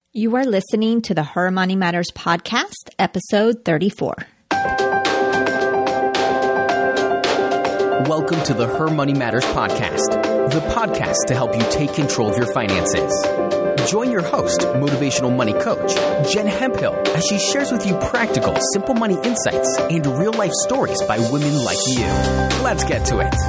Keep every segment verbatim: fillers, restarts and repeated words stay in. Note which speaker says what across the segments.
Speaker 1: You are listening to the Her Money Matters podcast, episode thirty-four.
Speaker 2: Welcome to the Her Money Matters podcast, the podcast to help you take control of your finances. Join your host, motivational money coach, Jen Hemphill, as she shares with you practical, simple money insights and real-life stories by women like you. Let's get to it.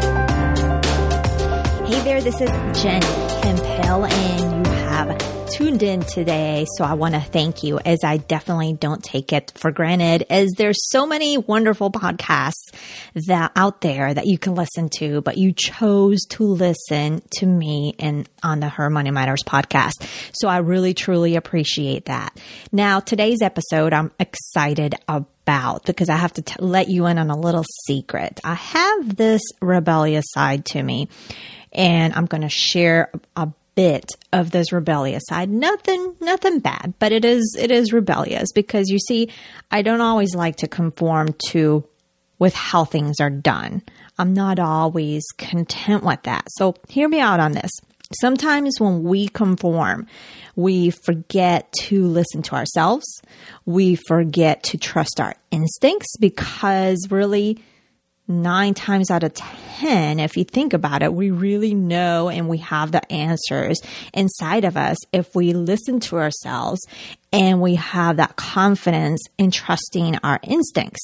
Speaker 1: Hey there, this is Jen Hemphill, and you have tuned in today, so I want to thank you, as I definitely don't take it for granted, as there's so many wonderful podcasts that out there that you can listen to, but you chose to listen to me and on the Her Money Matters podcast. So I really, truly appreciate that. Now, today's episode, I'm excited about. About because I have to t- let you in on a little secret. I have this rebellious side to me, and I'm going to share a bit of this rebellious side. Nothing, nothing bad, but it is, it is rebellious because you see, I don't always like to conform to with how things are done. I'm not always content with that. So hear me out on this. Sometimes when we conform, we forget to listen to ourselves. We forget to trust our instincts because really nine times out of ten, if you think about it, we really know and we have the answers inside of us if we listen to ourselves and we have that confidence in trusting our instincts.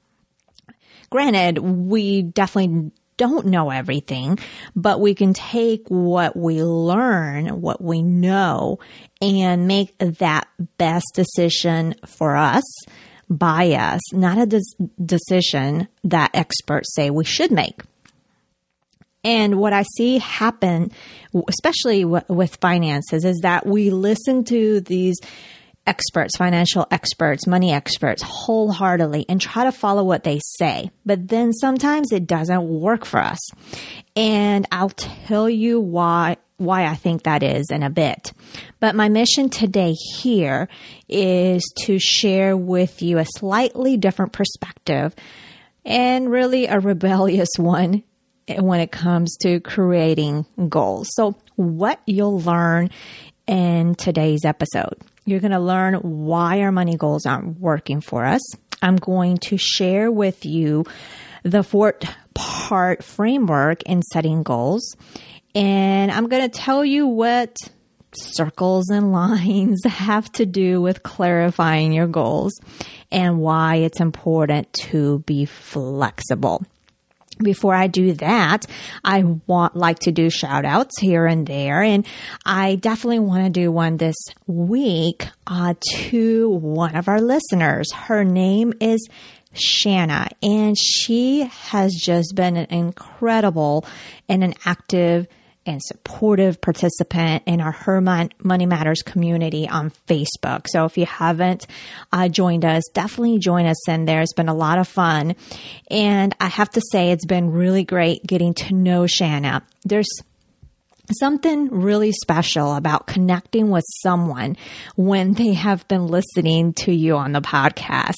Speaker 1: Granted, we definitely don't know everything, but we can take what we learn, what we know, and make that best decision for us, by us, not a des- decision that experts say we should make. And what I see happen, especially w- with finances, is that we listen to these experts, financial experts, money experts, wholeheartedly and try to follow what they say. But then sometimes it doesn't work for us. And I'll tell you why, why I think that is in a bit. But my mission today here is to share with you a slightly different perspective and really a rebellious one when it comes to creating goals. So what you'll learn in today's episode. You're going to learn why our money goals aren't working for us. I'm going to share with you the four-part framework in setting goals. And I'm going to tell you what circles and lines have to do with clarifying your goals and why it's important to be flexible. Before I do that, I want like to do shout outs here and there. And I definitely want to do one this week uh, to one of our listeners. Her name is Shanna, and she has just been an incredible and an active and supportive participant in our Her Money Matters community on Facebook. So if you haven't uh, joined us, definitely join us in there. It's been a lot of fun. And I have to say, it's been really great getting to know Shanna. There's something really special about connecting with someone when they have been listening to you on the podcast.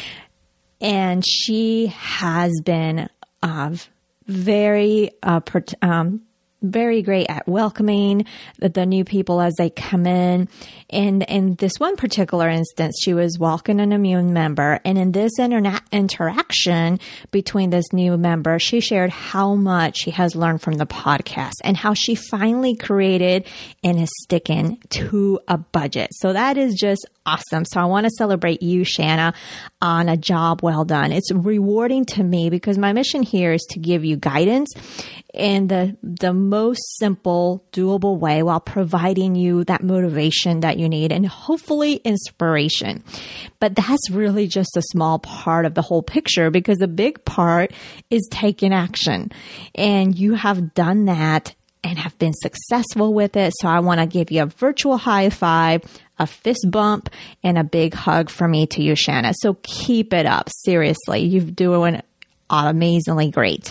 Speaker 1: And she has been uh, very uh, um very great at welcoming the, the new people as they come in. And in this one particular instance, she was welcoming a new member. And in this interna- interaction between this new member, she shared how much she has learned from the podcast and how she finally created and is sticking to a budget. So that is just awesome. So I want to celebrate you, Shanna, on a job well done. It's rewarding to me because my mission here is to give you guidance in the the most simple, doable way while providing you that motivation that you need and hopefully inspiration. But that's really just a small part of the whole picture because the big part is taking action. And you have done that and have been successful with it. So I want to give you a virtual high five, a fist bump, and a big hug from me to you, Shanna. So keep it up. Seriously, you're doing amazingly great.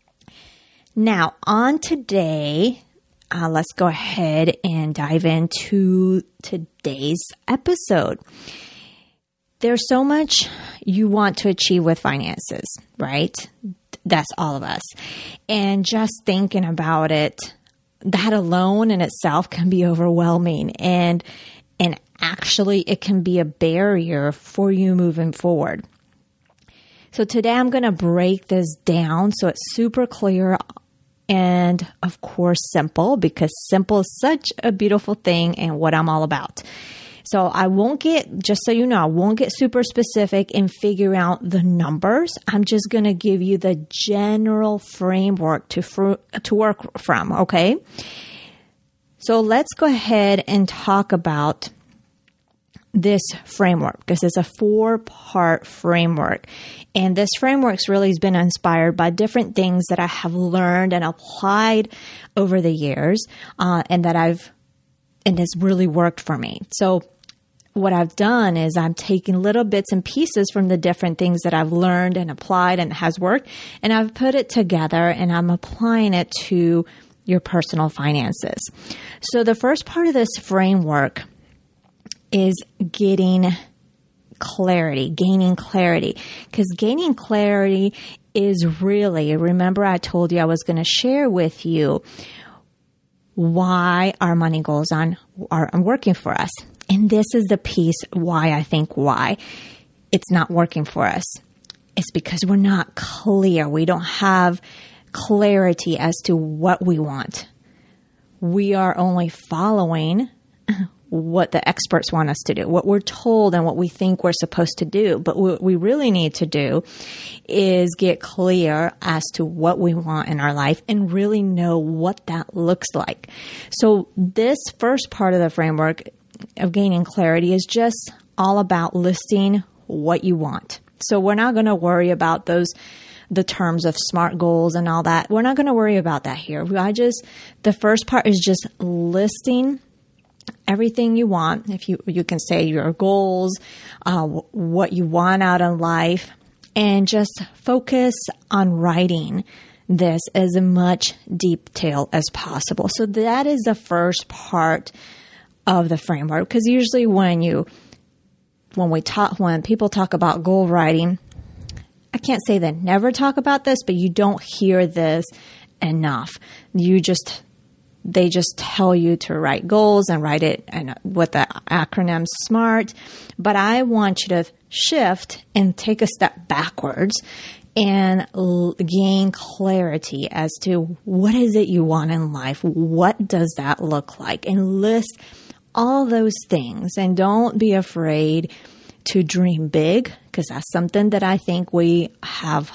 Speaker 1: Now, on today, uh, let's go ahead and dive into today's episode. There's so much you want to achieve with finances, right? That's all of us. And just thinking about it, that alone in itself can be overwhelming. And and actually it can be a barrier for you moving forward. So today I'm going to break this down so it's super clear and, of course, simple, because simple is such a beautiful thing and what I'm all about. So I won't get, just so you know, I won't get super specific and figure out the numbers. I'm just going to give you the general framework to fr- to work from, okay? So let's go ahead and talk about this framework. This is a four-part framework. And this framework's really has been inspired by different things that I have learned and applied over the years, uh, and that I've, and has really worked for me. So what I've done is I'm taking little bits and pieces from the different things that I've learned and applied and has worked, and I've put it together and I'm applying it to your personal finances. So the first part of this framework is getting clarity, gaining clarity, because gaining clarity is really, remember I told you I was going to share with you why our money goals on are working for us. And this is the piece why I think why it's not working for us. It's because we're not clear. We don't have clarity as to what we want. We are only following what the experts want us to do, what we're told and what we think we're supposed to do. But what we really need to do is get clear as to what we want in our life and really know what that looks like. So this first part of the framework of gaining clarity is just all about listing what you want. So we're not going to worry about those, the terms of SMART goals and all that. We're not going to worry about that here. I just, the first part is just listing everything you want. If you, you can say your goals, uh, what you want out in life, and just focus on writing this as much detail as possible. So that is the first part of the framework, because usually when you, when we talk, when people talk about goal writing, I can't say they never talk about this, but you don't hear this enough. You just, they just tell you to write goals and write it and with the acronym SMART. But I want you to shift and take a step backwards and l- gain clarity as to what is it you want in life? What does that look like? And list all those things, and don't be afraid to dream big, because that's something that I think we have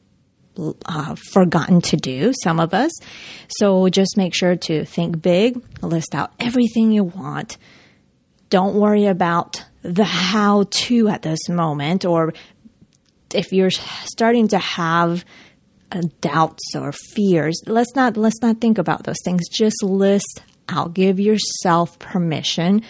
Speaker 1: uh, forgotten to do, some of us. So just make sure to think big, list out everything you want. Don't worry about the how-to at this moment, or if you're starting to have uh, doubts or fears, let's not let's not think about those things. Just list out. Give yourself permission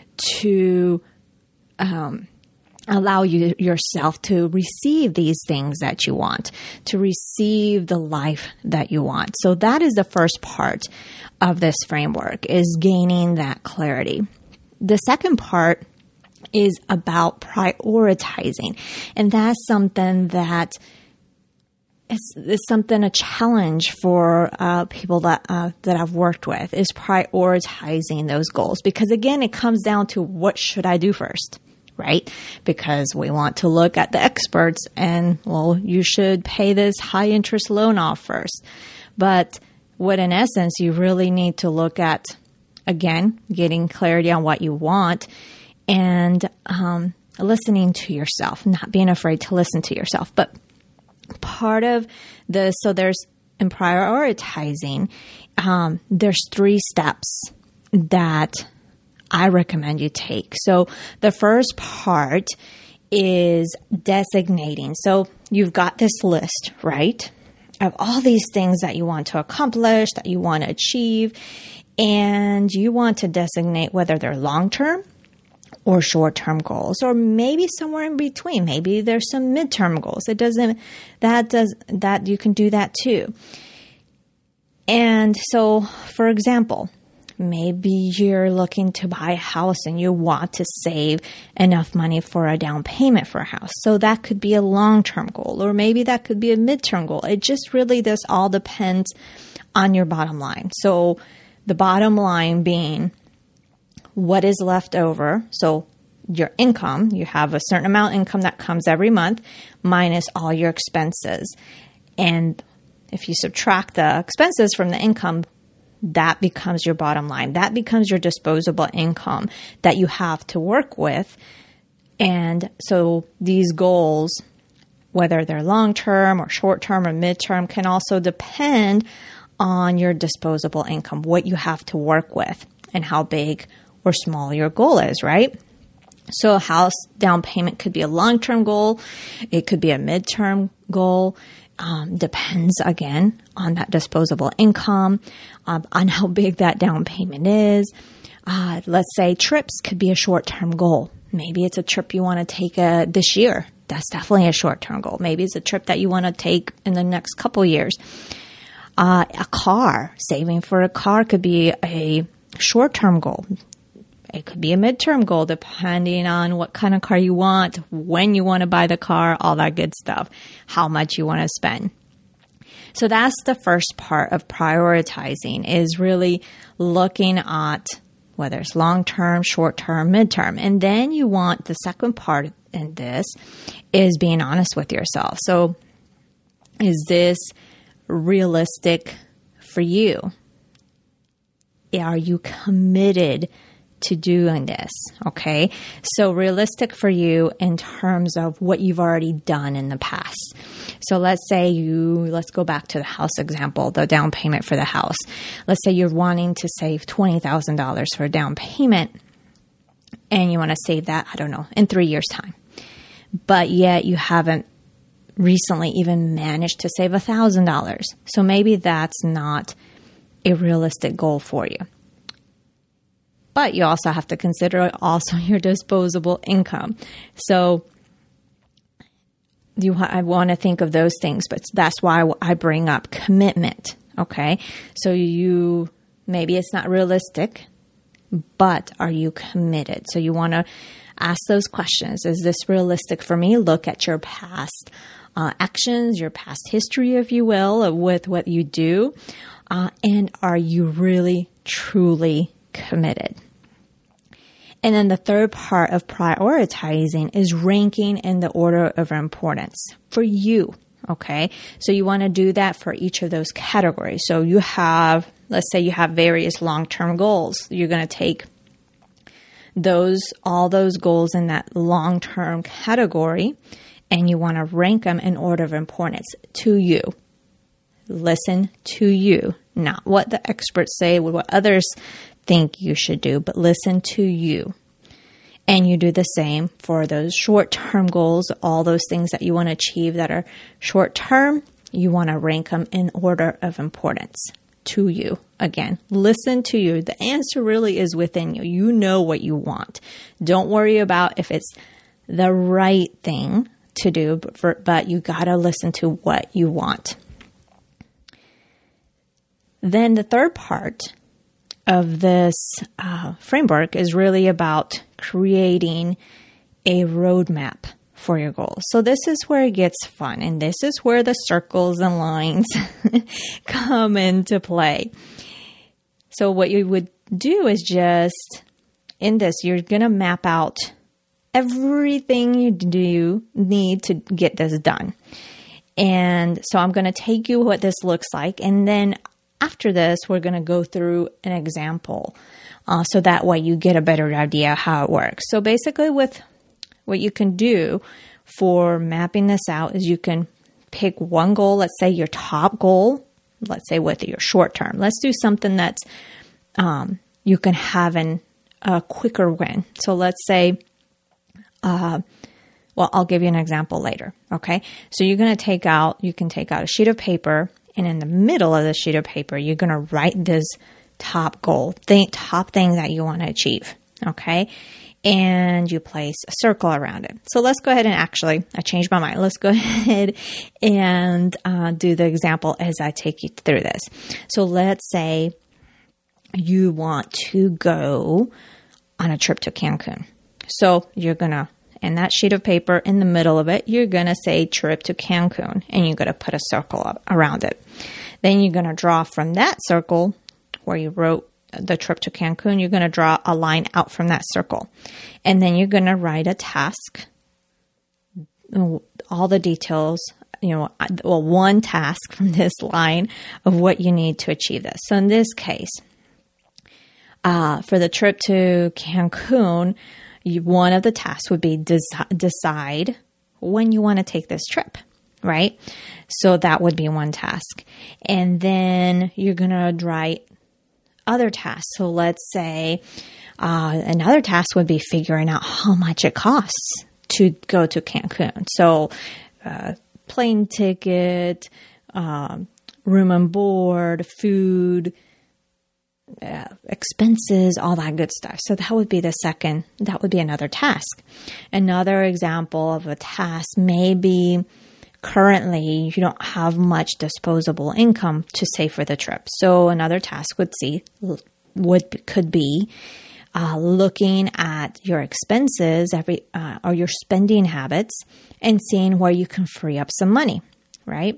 Speaker 1: to um, allow you yourself to receive these things that you want, to receive the life that you want. So that is the first part of this framework, is gaining that clarity. The second part is about prioritizing, and that's something that It's, it's something, a challenge for uh, people that uh, that I've worked with, is prioritizing those goals. Because again, it comes down to what should I do first, right? Because we want to look at the experts and, well, you should pay this high interest loan off first. But what in essence, you really need to look at, again, getting clarity on what you want and um, listening to yourself, not being afraid to listen to yourself. But part of the, so there's, in prioritizing, um, there's three steps that I recommend you take. So the first part is designating. So you've got this list, right, of all these things that you want to accomplish, that you want to achieve, and you want to designate whether they're long-term or short-term goals, or maybe somewhere in between. Maybe there's some midterm goals. It doesn't, that does, that you can do that too. And so, for example, maybe you're looking to buy a house and you want to save enough money for a down payment for a house. So that could be a long-term goal, or maybe that could be a midterm goal. It just really, this all depends on your bottom line. So the bottom line being, what is left over. So your income, you have a certain amount of income that comes every month minus all your expenses. And if you subtract the expenses from the income, that becomes your bottom line. That becomes your disposable income that you have to work with. And so these goals, whether they're long-term or short-term or mid-term, can also depend on your disposable income, what you have to work with and how big or small your goal is, right? So a house down payment could be a long-term goal. It could be a mid-term goal. Um, depends, again, on that disposable income, um, on how big that down payment is. Uh, let's say trips could be a short-term goal. Maybe it's a trip you want to take uh, this year. That's definitely a short-term goal. Maybe it's a trip that you want to take in the next couple years. Uh, a car, saving for a car could be a short-term goal. It could be a midterm goal depending on what kind of car you want, when you want to buy the car, all that good stuff, how much you want to spend. So that's the first part of prioritizing, is really looking at whether it's long-term, short-term, midterm. And then you want the second part in this is being honest with yourself. So is this realistic for you? Are you committed to doing this? Okay. So realistic for you in terms of what you've already done in the past. So let's say you, let's go back to the house example, the down payment for the house. Let's say you're wanting to save twenty thousand dollars for a down payment and you want to save that, I don't know, in three years' time. But yet you haven't recently even managed to save one thousand dollars. So maybe that's not a realistic goal for you. But you also have to consider also your disposable income. So you, I want to think of those things, but that's why I bring up commitment. Okay. So you, maybe it's not realistic, but are you committed? So you want to ask those questions. Is this realistic for me? Look at your past uh, actions, your past history, if you will, with what you do. Uh, and are you really, truly committed? And then the third part of prioritizing is ranking in the order of importance for you. Okay. So you want to do that for each of those categories. So you have, let's say you have various long-term goals. You're going to take those, all those goals in that long-term category, and you want to rank them in order of importance to you. Listen to you, not what the experts say, what others think you should do, but listen to you. And you do the same for those short-term goals, all those things that you want to achieve that are short-term, you want to rank them in order of importance to you. Again, listen to you. The answer really is within you. You know what you want. Don't worry about if it's the right thing to do, but, for, but you got to listen to what you want. Then the third part of this uh, framework is really about creating a roadmap for your goals. So this is where it gets fun, and this is where the circles and lines come into play. So what you would do is just, in this, you're going to map out everything you do need to get this done. And so I'm going to take you what this looks like, and then after this, we're going to go through an example uh, so that way you get a better idea how it works. So basically with what you can do for mapping this out is you can pick one goal, let's say your top goal, let's say with your short term. Let's do something that's um, you can have an, a quicker win. So let's say, uh, well, I'll give you an example later. Okay. So you're going to take out, you can take out a sheet of paper, and in the middle of the sheet of paper, you're going to write this top goal, the top thing that you want to achieve. Okay. And you place a circle around it. So let's go ahead and actually, I changed my mind. Let's go ahead and uh, do the example as I take you through this. So let's say you want to go on a trip to Cancun. So you're going to, in that sheet of paper, in the middle of it, you're going to say trip to Cancun, and you're going to put a circle up around it. Then you're going to draw from that circle where you wrote the trip to Cancun, you're going to draw a line out from that circle. And then you're going to write a task, all the details, you know, well, one task from this line of what you need to achieve this. So in this case, uh, for the trip to Cancun, you, one of the tasks would be des- decide when you want to take this trip, right? So that would be one task. And then you're going to write other tasks. So let's say uh, another task would be figuring out how much it costs to go to Cancun. So uh, plane ticket, um, room and board, food, uh, expenses, all that good stuff. So that would be the second, that would be another task. Another example of a task may be currently you don't have much disposable income to save for the trip. So another task would see, would, could be uh, looking at your expenses every uh, or your spending habits and seeing where you can free up some money, right?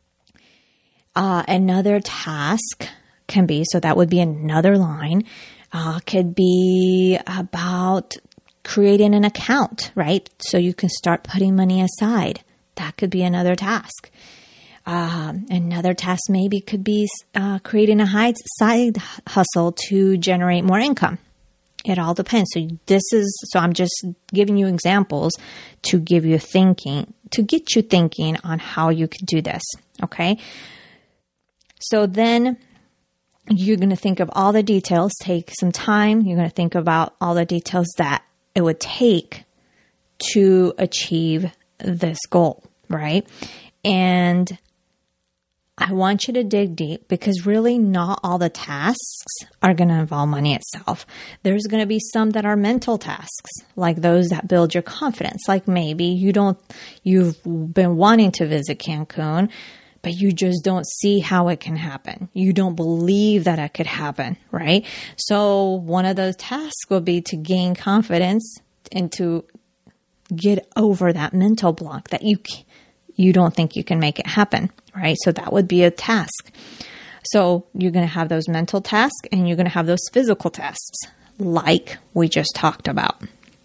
Speaker 1: Uh, another task can be, so that would be another line, uh, could be about creating an account, right? So you can start putting money aside. That could be another task. Um, another task maybe could be uh, creating a side hustle to generate more income. It all depends. So this is, so I'm just giving you examples to give you thinking, to get you thinking on how you could do this. Okay. So then you're going to think of all the details, take some time. You're going to think about all the details that it would take to achieve this goal, right? And I want you to dig deep because really not all the tasks are going to involve money itself. There's going to be some that are mental tasks, like those that build your confidence. Like maybe you don't, you've been wanting to visit Cancun, but you just don't see how it can happen. You don't believe that it could happen, right? So one of those tasks will be to gain confidence and to get over that mental block that you you don't think you can make it happen, right? So that would be a task. So you're going to have those mental tasks and you're going to have those physical tasks like we just talked about.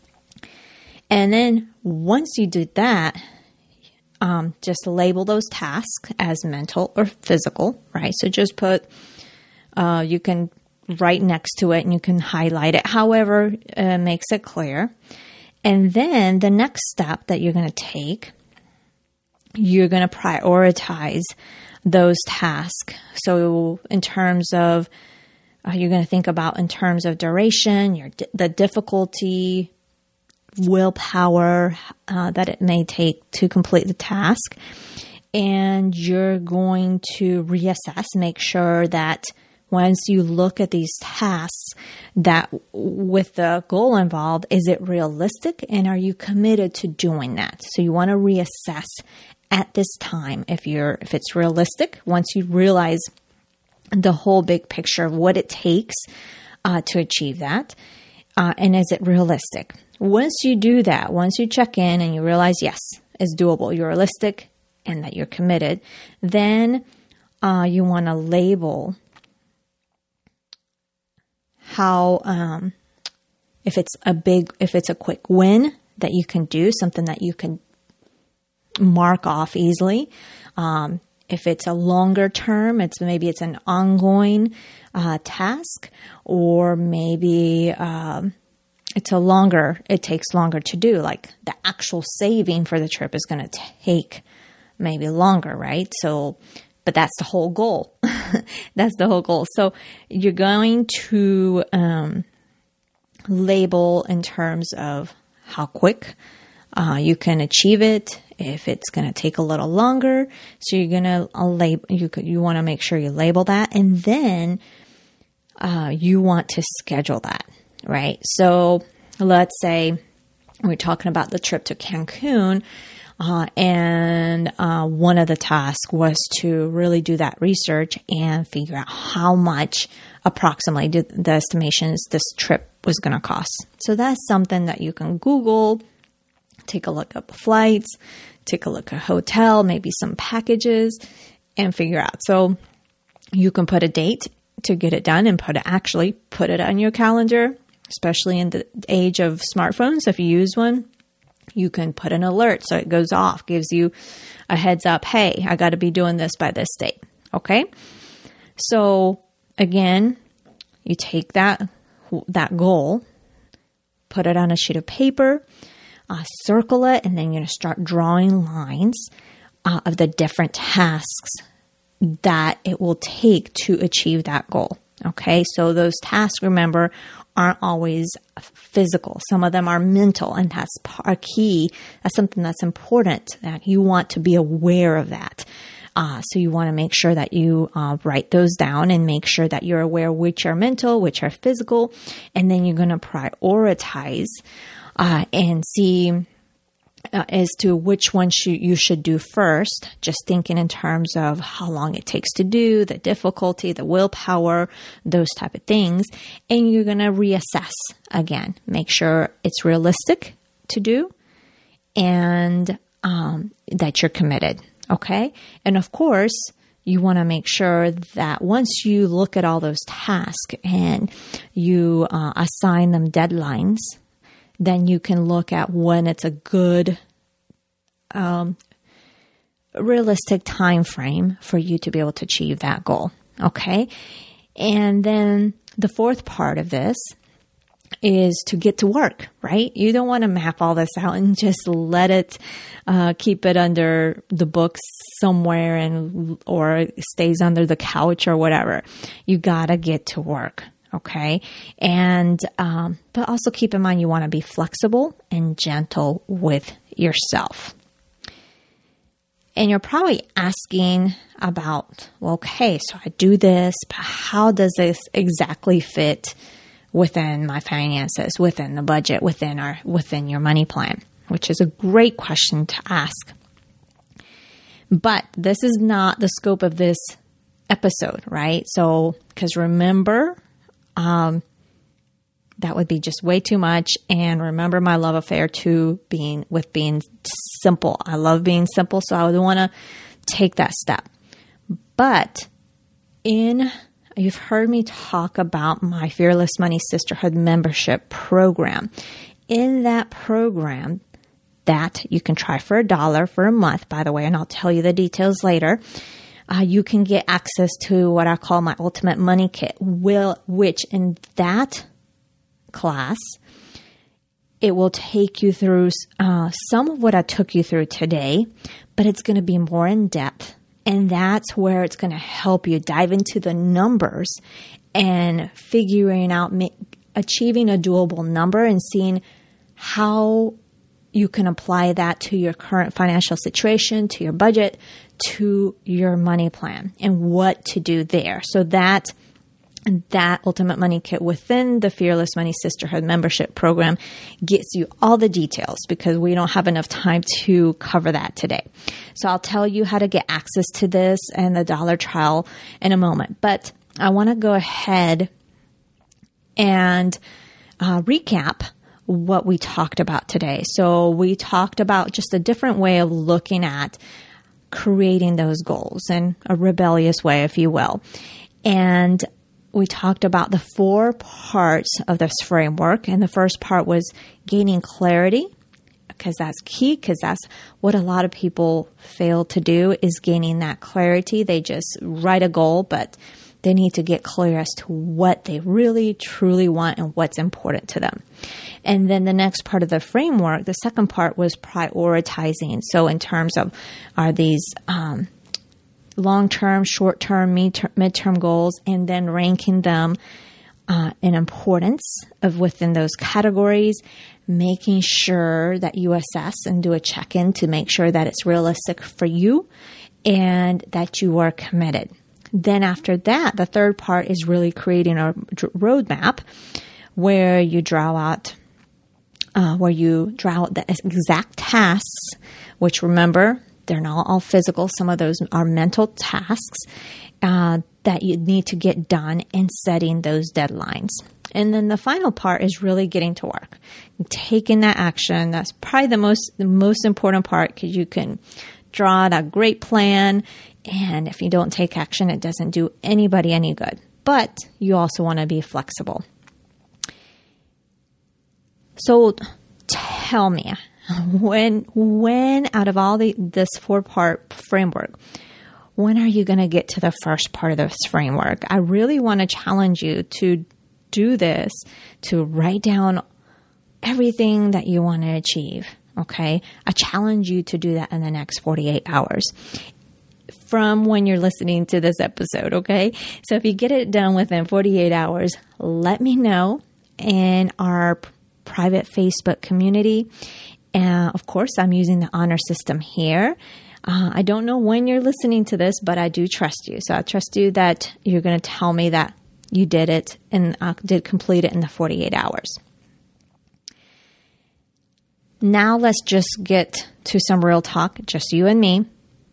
Speaker 1: And then once you do that, um, just label those tasks as mental or physical, right? So just put, uh, you can write next to it and you can highlight it, however uh, makes it clear. And then the next step that you're going to take, you're going to prioritize those tasks. So in terms of, uh, you're going to think about in terms of duration, your the difficulty, willpower uh, that it may take to complete the task. And you're going to reassess, make sure that once you look at these tasks, that with the goal involved, is it realistic and are you committed to doing that? So you want to reassess at this time if you're if it's realistic. Once you realize the whole big picture of what it takes uh, to achieve that, uh, and is it realistic? Once you do that, once you check in and you realize yes, it's doable, you're realistic, and that you're committed, then uh, you want to label how, um, if it's a big, if it's a quick win that you can do, something that you can mark off easily. Um, if it's a longer term, it's maybe it's an ongoing uh, task, or maybe um, it's a longer, it takes longer to do. Like the actual saving for the trip is going to take maybe longer, right? So, but that's the whole goal. That's the whole goal. So you're going to um, label in terms of how quick uh, you can achieve it. If it's going to take a little longer, so you're going to uh, label. You could, you want to make sure you label that, and then uh, you want to schedule that, right? So let's say we're talking about the trip to Cancun. Uh, and uh, one of the tasks was to really do that research and figure out how much approximately did the estimations this trip was going to cost. So that's something that you can Google, take a look at flights, take a look at hotel, maybe some packages, and figure out. So you can put a date to get it done and put it, actually put it on your calendar, especially in the age of smartphones. If you use one, you can put an alert so it goes off, gives you a heads up. Hey, I got to be doing this by this date. Okay. So again, you take that, that goal, put it on a sheet of paper, uh, circle it, and then you're going to start drawing lines uh, of the different tasks that it will take to achieve that goal. Okay. So those tasks, remember, aren't always physical. Some of them are mental, and that's a key. That's something that's important, that you want to be aware of that. Uh, so you want to make sure that you uh, write those down and make sure that you're aware which are mental, which are physical, and then you're going to prioritize uh, and see uh, as to which one should, you should do first, just thinking in terms of how long it takes to do, the difficulty, the willpower, those type of things. And you're going to reassess again, make sure it's realistic to do and um, that you're committed. Okay. And of course, you want to make sure that once you look at all those tasks and you uh, assign them deadlines, then you can look at when it's a good, um, realistic time frame for you to be able to achieve that goal. Okay. And then the fourth part of this is to get to work, right? You don't want to map all this out and just let it, uh, keep it under the books somewhere and, or it stays under the couch or whatever. You gotta get to work. Okay. And, um, but also keep in mind, you want to be flexible and gentle with yourself. And you're probably asking about, well, okay, so I do this, but how does this exactly fit within my finances, within the budget, within our, within your money plan, which is a great question to ask. But this is not the scope of this episode, right? So, because remember, um, that would be just way too much. And remember my love affair to being with being simple. I love being simple, so I would want to take that step. But in You've heard me talk about my Fearless Money Sisterhood membership program. In that program, that you can try for a dollar for a month, by the way, and I'll tell you the details later, uh, you can get access to what I call my Ultimate Money Kit, will, which in that class, it will take you through uh, some of what I took you through today, but it's going to be more in depth. And that's where it's going to help you dive into the numbers and figuring out, ma- achieving a doable number and seeing how you can apply that to your current financial situation, to your budget, to your money plan, and what to do there. So that that Ultimate Money Kit within the Fearless Money Sisterhood membership program gets you all the details, because we don't have enough time to cover that today. So I'll tell you how to get access to this and the dollar trial in a moment. But I want to go ahead and uh, recap what we talked about today. So we talked about just a different way of looking at creating those goals, in a rebellious way, if you will. And we talked about the four parts of this framework. And the first part was gaining clarity, because that's key, because that's what a lot of people fail to do, is gaining that clarity. They just write a goal, but they need to get clear as to what they really, truly want and what's important to them. And then the next part of the framework, the second part, was prioritizing. So in terms of, are these um long-term, short-term, mid-term goals, and then ranking them uh, in importance of within those categories, making sure that you assess and do a check-in to make sure that it's realistic for you and that you are committed. Then after that, the third part is really creating a roadmap where you draw out uh, where you draw out the exact tasks, which, remember, they're not all physical. Some of those are mental tasks uh, that you need to get done, and setting those deadlines. And then the final part is really getting to work, taking that action. That's probably the most the most important part, because you can draw out a great plan, and if you don't take action, it doesn't do anybody any good. but you also want to be flexible. So tell me, when, when out of all the, this four part framework, when are you going to get to the first part of this framework? I really want to challenge you to do this, to write down everything that you want to achieve. Okay. I challenge you to do that in the next forty-eight hours from when you're listening to this episode. Okay. So if you get it done within forty-eight hours, let me know in our private Facebook community. And uh, of course, I'm using the honor system here. Uh, I don't know when you're listening to this, but I do trust you. So I trust you that you're going to tell me that you did it and uh, did complete it in the forty-eight hours. Now let's just get to some real talk, just you and me.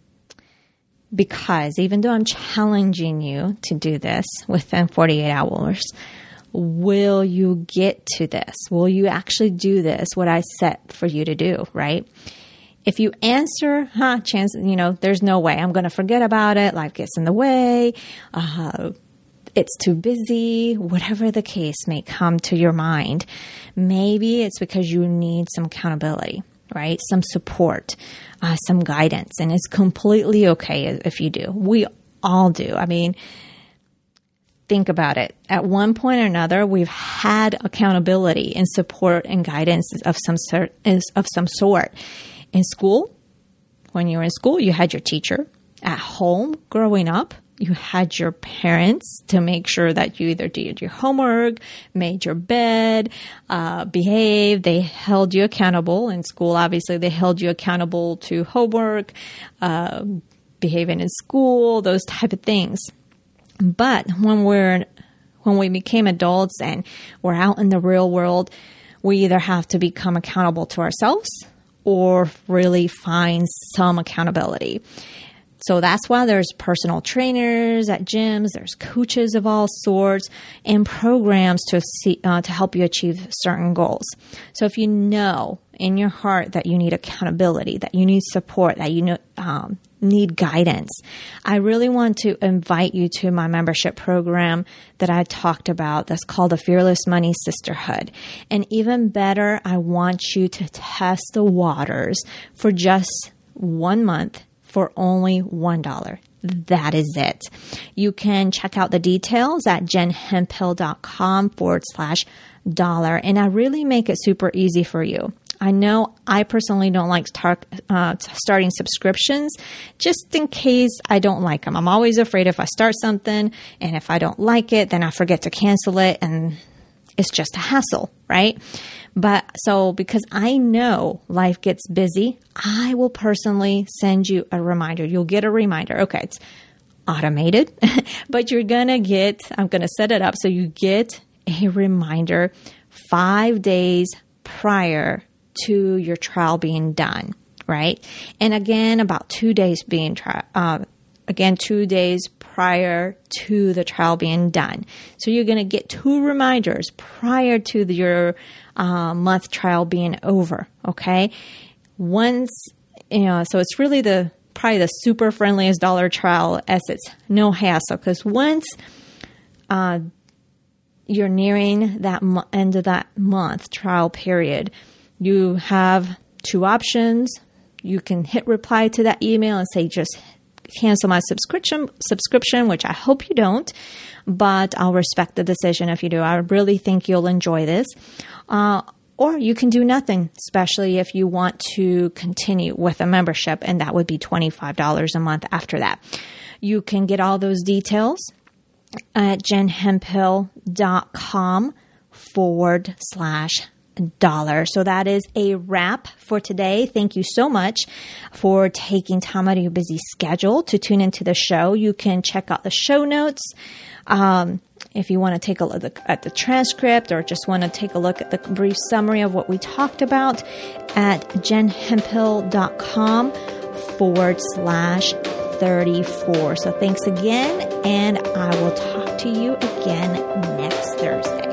Speaker 1: Because even though I'm challenging you to do this within forty-eight hours, will you get to this? Will you actually do this, what I set for you to do, right? If you answer, huh, chance, you know, there's no way. I'm going to forget about it. Life gets in the way. Uh, it's too busy. Whatever the case may come to your mind. Maybe it's because you need some accountability, right? Some support, uh, some guidance. And it's completely okay if you do. We all do. I mean, think about it. At one point or another, we've had accountability and support and guidance of some sort. Of some sort. In school, when you were in school, you had your teacher. At home, growing up, you had your parents to make sure that you either did your homework, made your bed, uh, behaved. They held you accountable. In school, obviously, they held you accountable to homework, uh, behaving in school, those type of things. But when we're when we became adults and we're out in the real world, we either have to become accountable to ourselves or really find some accountability. So that's why there's personal trainers at gyms, there's coaches of all sorts, and programs to see, uh, to help you achieve certain goals. So if you know in your heart that you need accountability, that you need support, that you know, um, need guidance, I really want to invite you to my membership program that I talked about that's called the Fearless Money Sisterhood. And even better, I want you to test the waters for just one month for only one dollar. That is it. You can check out the details at jenhemphill.com forward slash dollar. And I really make it super easy for you. I know I personally don't like start, uh, starting subscriptions just in case I don't like them. I'm always afraid if I start something and if I don't like it, then I forget to cancel it and it's just a hassle, right? But so because I know life gets busy, I will personally send you a reminder. You'll get a reminder. Okay, it's automated, but you're going to get, I'm going to set it up so you get a reminder five days prior to your trial being done, right? And again, about two days being tri- uh, again, two days prior to the trial being done. So you're going to get two reminders prior to the, your uh, month trial being over, okay? Once, you know, so it's really the probably the super friendliest dollar trial as it's no hassle, because once uh, you're nearing that mo- end of that month trial period, you have two options. You can hit reply to that email and say, just cancel my subscription, subscription, which I hope you don't, but I'll respect the decision if you do. I really think you'll enjoy this. Uh, or you can do nothing, especially if you want to continue with a membership, and that would be twenty-five dollars a month after that. You can get all those details at jenhemphill.com forward slash dollar. So that is a wrap for today. Thank you so much for taking time out of your busy schedule to tune into the show. You can check out the show notes. Um, if you want to take a look at the transcript or just want to take a look at the brief summary of what we talked about at jenhemphill.com forward slash 34. So thanks again, and I will talk to you again next Thursday.